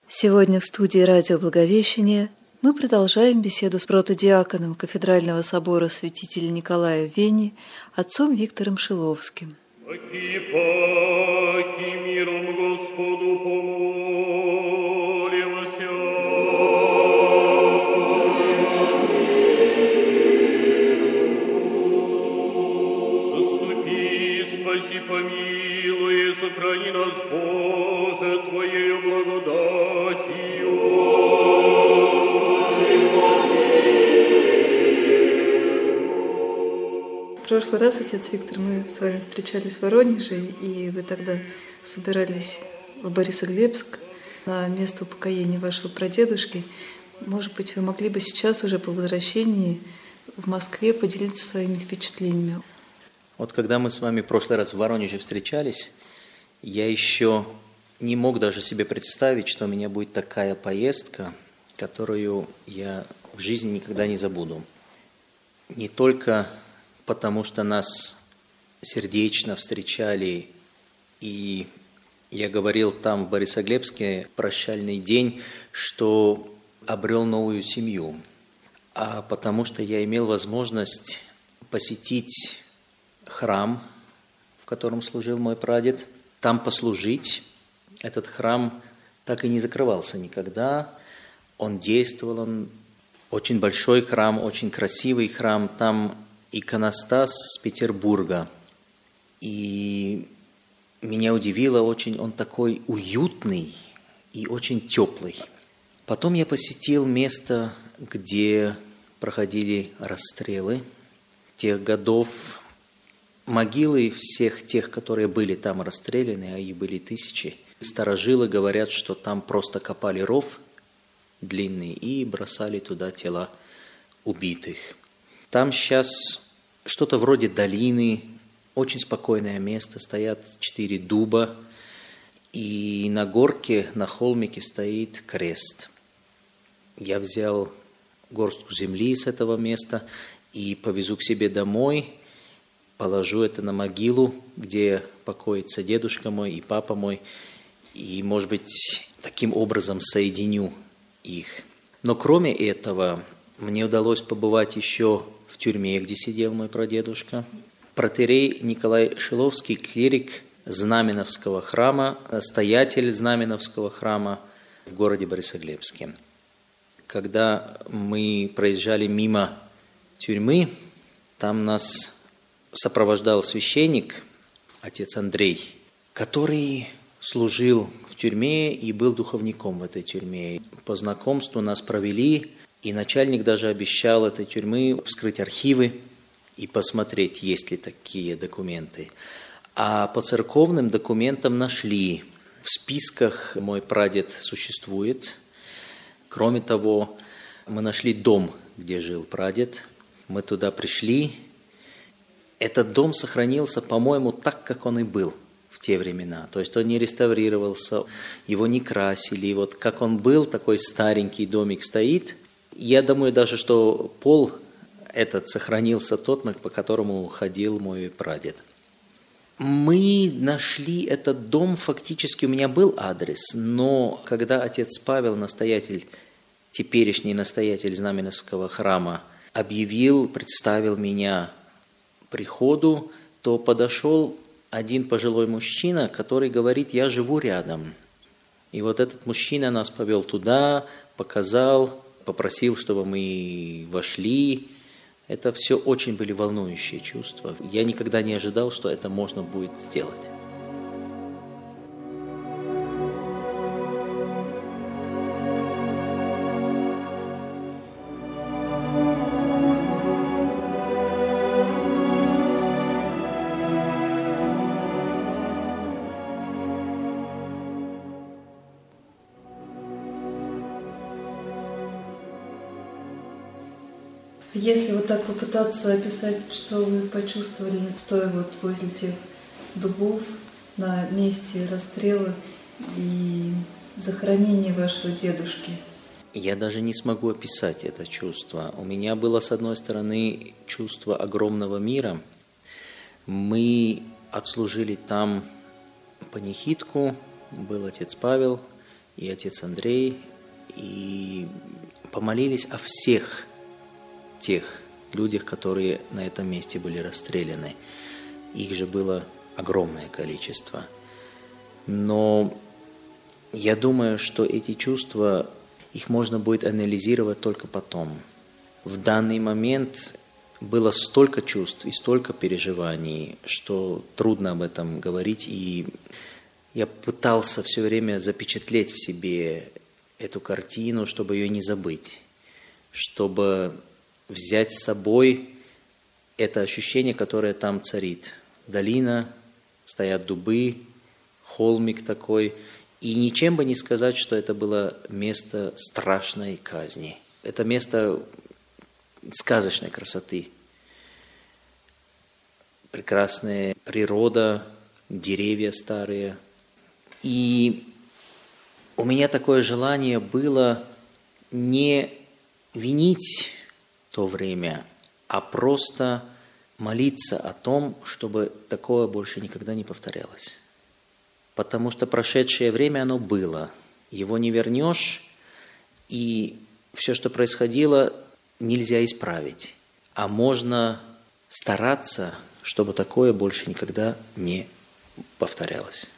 Сегодня в студии «Радио Благовещение» мы продолжаем беседу с протодиаконом Кафедрального собора святителя Николая в Вене, отцом Виктором Шиловским. Паки миром Господу помолимся. Заступи, спаси, помилуй, сохрани нас, Боже, Твоею благодатью. В прошлый раз, отец Виктор, мы с вами встречались в Воронеже, и вы тогда собирались в Борисоглебск на место упокоения вашего прадедушки. Может быть, вы могли бы сейчас уже по возвращении в Москве поделиться своими впечатлениями? Вот когда мы с вами в прошлый раз в Воронеже встречались, я еще не мог даже себе представить, что у меня будет такая поездка, которую я в жизни никогда не забуду. Не только потому, что нас сердечно встречали, и я говорил там в Борисоглебске прощальный день, что обрел новую семью, а потому что я имел возможность посетить храм, в котором служил мой прадед, там послужить. Этот храм так и не закрывался никогда, он действовал, он очень большой храм, очень красивый храм, там иконостас с Петербурга. И меня удивило очень, он такой уютный и очень теплый. Потом я посетил место, где проходили расстрелы тех годов. Могилы всех тех, которые были там расстреляны, а их были тысячи. Старожилы говорят, что там просто копали ров длинный и бросали туда тела убитых. Там сейчас что-то вроде долины, очень спокойное место, стоят 4 дуба, и на горке, на холмике стоит крест. Я взял горстку земли с этого места и повезу к себе домой, положу это на могилу, где покоится дедушка мой и папа мой, и, может быть, таким образом соединю их. Но кроме этого, мне удалось побывать еще в тюрьме, где сидел мой прадедушка. Протоиерей Николай Шиловский, клирик Знаменовского храма, настоятель Знаменовского храма в городе Борисоглебске. Когда мы проезжали мимо тюрьмы, там нас сопровождал священник, отец Андрей, который служил в тюрьме и был духовником в этой тюрьме. По знакомству нас провели, и начальник даже обещал этой тюрьмы вскрыть архивы и посмотреть, есть ли такие документы. А по церковным документам нашли. В списках мой прадед существует. Кроме того, мы нашли дом, где жил прадед. Мы туда пришли. Этот дом сохранился, по-моему, так, как он и был в те времена. То есть он не реставрировался, его не красили. Вот как он был, такой старенький домик стоит. Я думаю даже, что пол этот сохранился тот, по которому ходил мой прадед. Мы нашли этот дом, фактически у меня был адрес, но когда отец Павел, настоятель, теперешний настоятель Знаменовского храма, объявил, представил меня приходу, то подошел один пожилой мужчина, который говорит: «Я живу рядом». И вот этот мужчина нас повел туда, показал, попросил, чтобы мы вошли. Это все очень были волнующие чувства. Я никогда не ожидал, что это можно будет сделать. Если вот так попытаться описать, что вы почувствовали, стоя вот возле тех дубов на месте расстрела и захоронения вашего дедушки. Я даже не смогу описать это чувство. У меня было, с одной стороны, чувство огромного мира. Мы отслужили там панихидку, был отец Павел, и отец Андрей, и помолились о всех тех людях, которые на этом месте были расстреляны. Их же было огромное количество. Но я думаю, что эти чувства, их можно будет анализировать только потом. В данный момент было столько чувств и столько переживаний, что трудно об этом говорить. И я пытался все время запечатлеть в себе эту картину, чтобы ее не забыть, чтобы взять с собой это ощущение, которое там царит. Долина, стоят дубы, холмик такой. И ничем бы не сказать, что это было место страшной казни. Это место сказочной красоты. Прекрасная природа, деревья старые. И у меня такое желание было не винить то время, а просто молиться о том, чтобы такое больше никогда не повторялось. Потому что прошедшее время оно было, его не вернешь, и все, что происходило, нельзя исправить. А можно стараться, чтобы такое больше никогда не повторялось.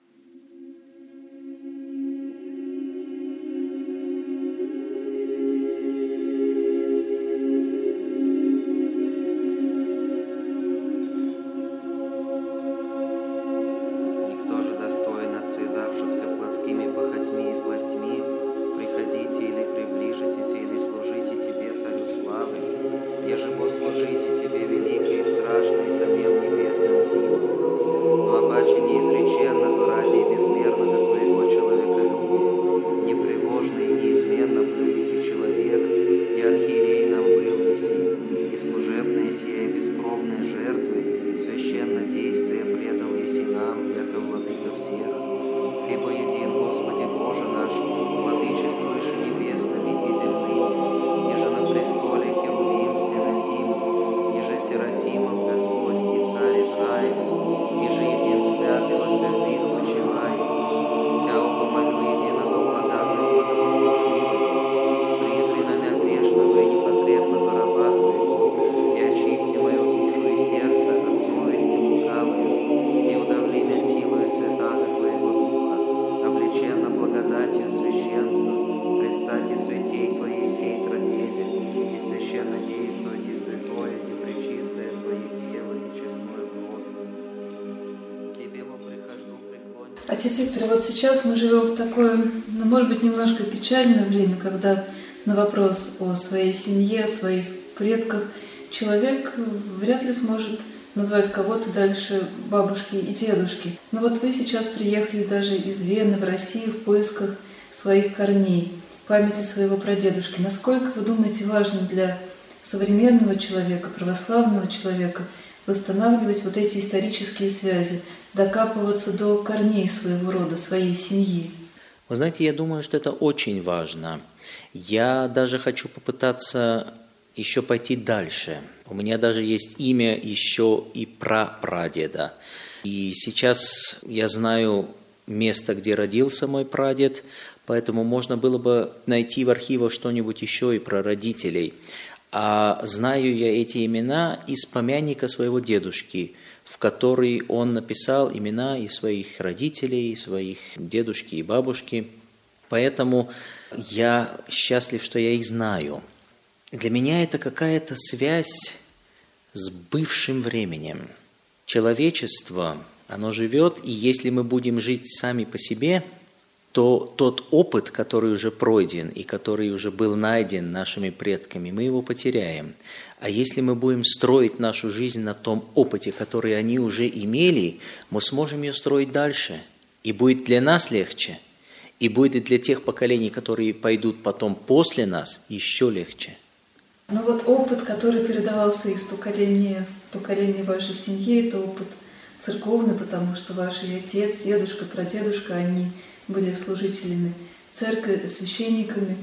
Отец Виктор, вот сейчас мы живем в такое, может быть, немножко печальное время, когда на вопрос о своей семье, о своих предках человек вряд ли сможет назвать кого-то дальше бабушки и дедушки. Но вот вы сейчас приехали даже из Вены в Россию в поисках своих корней, памяти своего прадедушки. Насколько, вы думаете, важно для современного человека, православного человека восстанавливать вот эти исторические связи, докапываться до корней своего рода, своей семьи? Вы знаете, я думаю, что это очень важно. Я даже хочу попытаться еще пойти дальше. У меня даже есть имя еще и прапрадеда. И сейчас я знаю место, где родился мой прадед, поэтому можно было бы найти в архивах что-нибудь еще и про родителей. А знаю я эти имена из помянника своего дедушки, в который он написал имена и своих родителей, и своих дедушки и бабушки. Поэтому я счастлив, что я их знаю. Для меня это какая-то связь с бывшим временем. Человечество, оно живет, и если мы будем жить сами по себе, то тот опыт, который уже пройден и который уже был найден нашими предками, мы его потеряем. А если мы будем строить нашу жизнь на том опыте, который они уже имели, мы сможем ее строить дальше. И будет для нас легче, и будет и для тех поколений, которые пойдут потом после нас, еще легче. Но вот опыт, который передавался из поколения в поколение вашей семьи, это опыт церковный, потому что ваш и отец, дедушка, прадедушка, они были служителями церкви, священниками.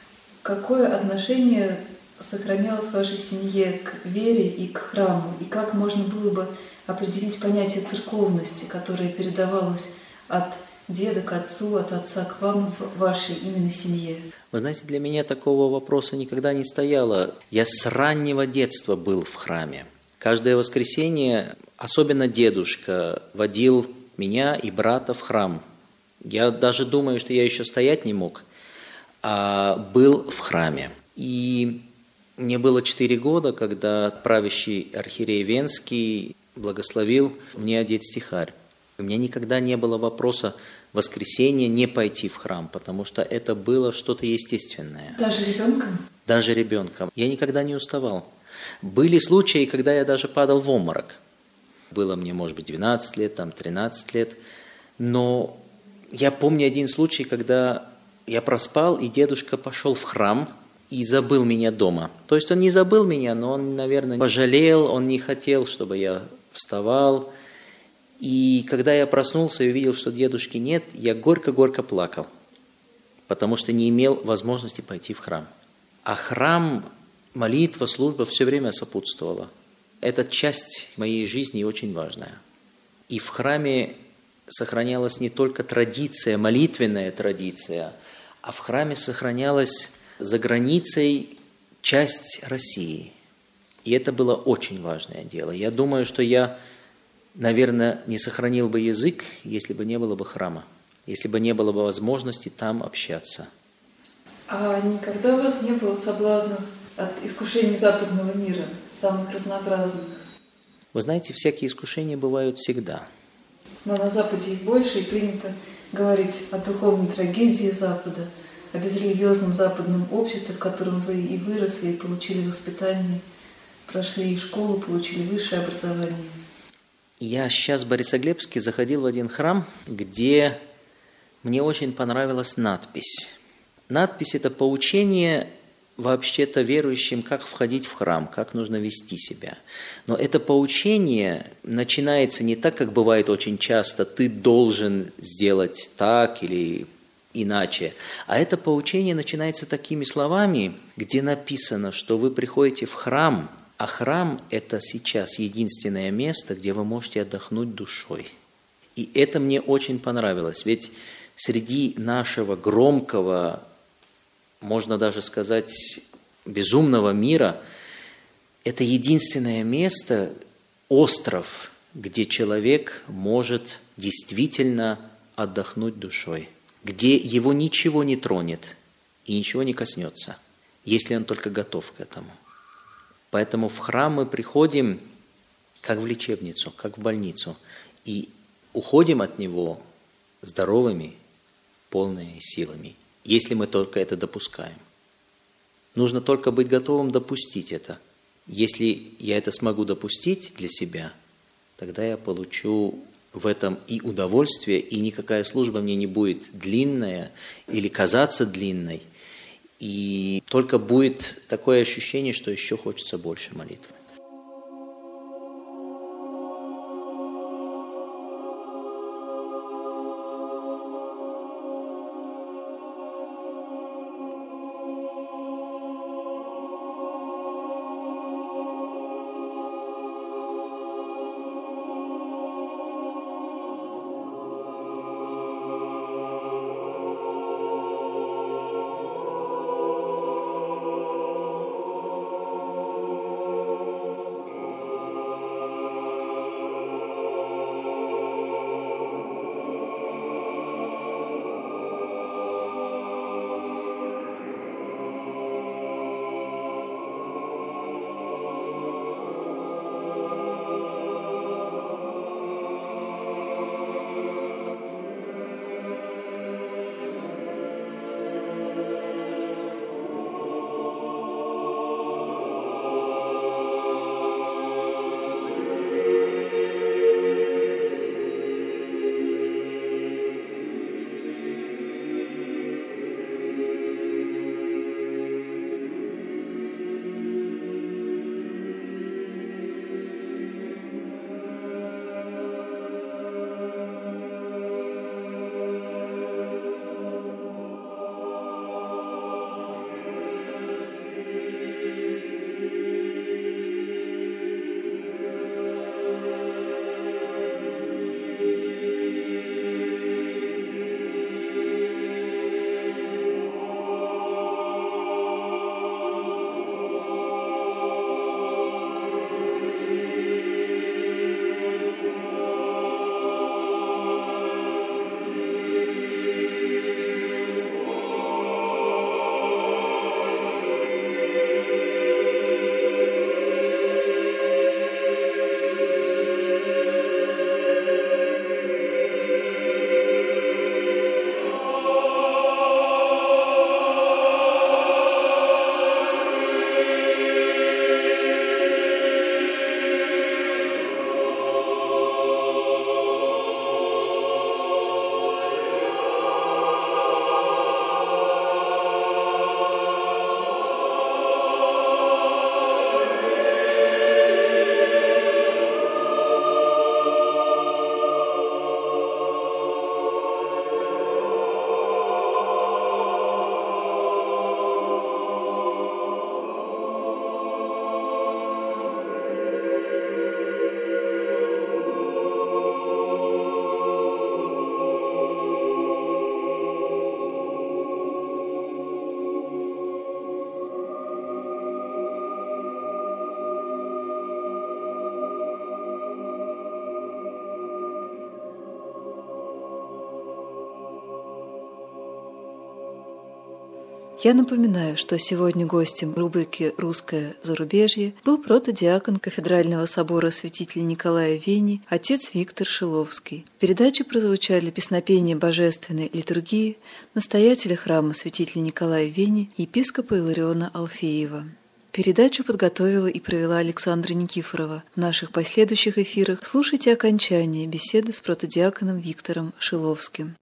Какое отношение сохранялось в вашей семье к вере и к храму? И как можно было бы определить понятие церковности, которое передавалось от деда к отцу, от отца к вам в вашей именно семье? Вы знаете, для меня такого вопроса никогда не стояло. Я с раннего детства был в храме. Каждое воскресенье, особенно дедушка, водил меня и брата в храм. Я даже думаю, что я еще стоять не мог, а был в храме. И мне было 4 года, когда правящий архиерей Венский благословил мне одеть стихарь. У меня никогда не было вопроса в воскресенье не пойти в храм, потому что это было что-то естественное. Даже ребенком? Даже ребенком. Я никогда не уставал. Были случаи, когда я даже падал в обморок. Было мне, может быть, 12 лет, 13 лет. Но я помню один случай, когда я проспал, и дедушка пошел в храм и забыл меня дома. То есть он не забыл меня, но он, наверное, пожалел, он не хотел, чтобы я вставал. И когда я проснулся и увидел, что дедушки нет, я горько-горько плакал, потому что не имел возможности пойти в храм. А храм, молитва, служба все время сопутствовала. Это часть моей жизни очень важная. И в храме сохранялась не только традиция, молитвенная традиция, а в храме сохранялась за границей часть России. И это было очень важное дело. Я думаю, что я, наверное, не сохранил бы язык, если бы не было бы храма, если бы не было бы возможности там общаться. А никогда у вас не было соблазнов от искушений западного мира, самых разнообразных? Вы знаете, всякие искушения бывают всегда. Но на Западе их больше, и принято говорить о духовной трагедии Запада, о безрелигиозном западном обществе, в котором вы и выросли, и получили воспитание, прошли и школу, получили высшее образование. Я сейчас в Борисоглебске заходил в один храм, где мне очень понравилась надпись. Надпись – это поучение вообще-то верующим, как входить в храм, как нужно вести себя. Но это поучение начинается не так, как бывает очень часто, ты должен сделать так или иначе, а это поучение начинается такими словами, где написано, что вы приходите в храм, а храм – это сейчас единственное место, где вы можете отдохнуть душой. И это мне очень понравилось, ведь среди нашего громкого, можно даже сказать, безумного мира, это единственное место, остров, где человек может действительно отдохнуть душой, где его ничего не тронет и ничего не коснется, если он только готов к этому. Поэтому в храм мы приходим как в лечебницу, как в больницу, и уходим от него здоровыми, полными силами, если мы только это допускаем. Нужно только быть готовым допустить это. Если я это смогу допустить для себя, тогда я получу в этом и удовольствие, и никакая служба мне не будет длинная или казаться длинной, и только будет такое ощущение, что еще хочется больше молитвы. Я напоминаю, что сегодня гостем рубрики «Русское зарубежье» был протодиакон Кафедрального собора святителя Николая в Вене, отец Виктор Шиловский. В передаче прозвучали песнопения божественной литургии настоятеля храма святителя Николая в Вене, епископа Илариона Алфеева. Передачу подготовила и провела Александра Никифорова. В наших последующих эфирах слушайте окончание беседы с протодиаконом Виктором Шиловским.